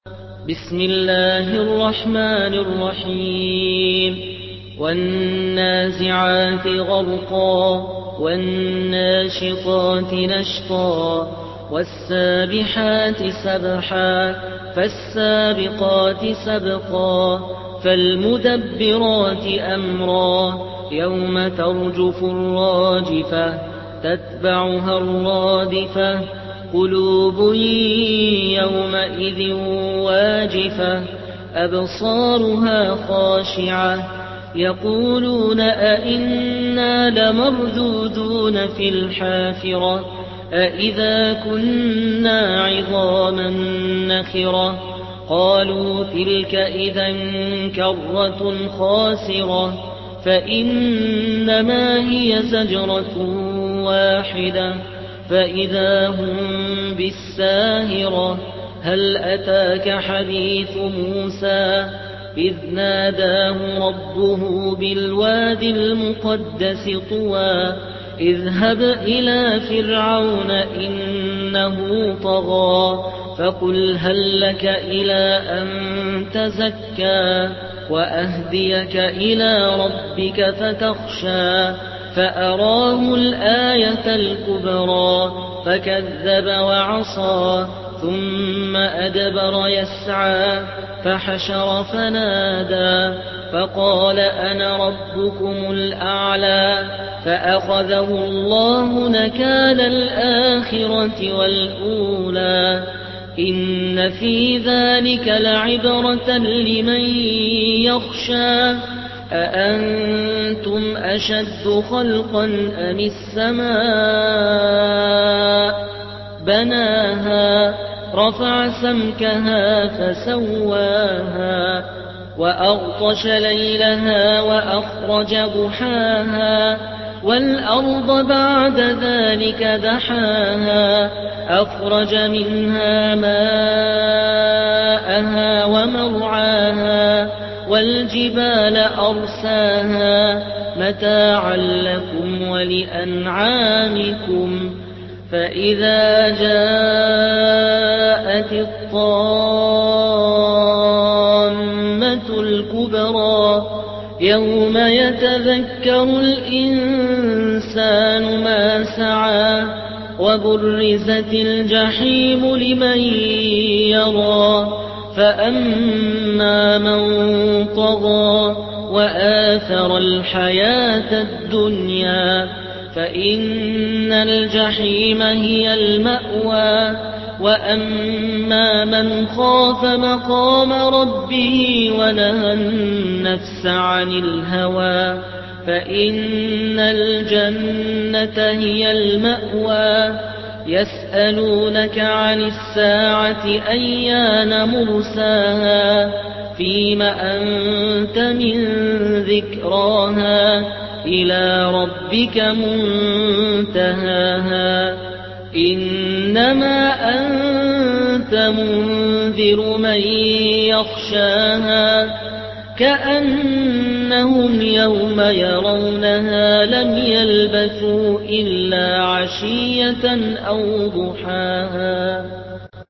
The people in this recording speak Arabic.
بسم الله الرحمن الرحيم والنازعات غرقا والناشطات نشطا والسابحات سبحا فالسابقات سبقا فالمدبرات أمرا يوم ترجف الراجفة تتبعها الرادفة قلوب يومئذ واجفة أبصارها خاشعة يقولون أئنا لمردودون في الحافرة أئذا كنا عظاما نخرة قالوا تلك إذا كرة خاسرة فإنما هي زجرة واحدة فإذا هم بالساهرة هل أتاك حديث موسى إذ ناداه ربه بالواد المقدس طوى اذهب إلى فرعون إنه طغى فقل هل لك إلى أن تزكى وأهديك إلى ربك فتخشى فأراه الآية الكبرى فكذب وعصى ثم أدبر يسعى فحشر فنادى فقال أنا ربكم الأعلى فأخذه الله نكال الآخرة والأولى إن في ذلك لعبرة لمن يخشى أأنتم أشد خلقا أم السماء بناها رفع سمكها فسواها وأغطش ليلها وأخرج ضحاها والأرض بعد ذلك دحاها أخرج منها ماءها ومرعاها والجبال أرساها متاعا لكم ولأنعامكم فإذا جاءت الطامة الكبرى يوم يتذكر الإنسان ما سعى وبرزت الجحيم لمن يرى فأما من طغى وآثر الحياة الدنيا فإن الجحيم هي المأوى وأما من خاف مقام ربه ونهى النفس عن الهوى فإن الجنة هي المأوى يسألونك عن الساعة أيان مرساها فيم أنت من ذكراها إلى ربك منتهاها إنما أنت منذر من يخشاها كأنهم يوم يرونها لم يلبثوا إلا عشية أو ضحاها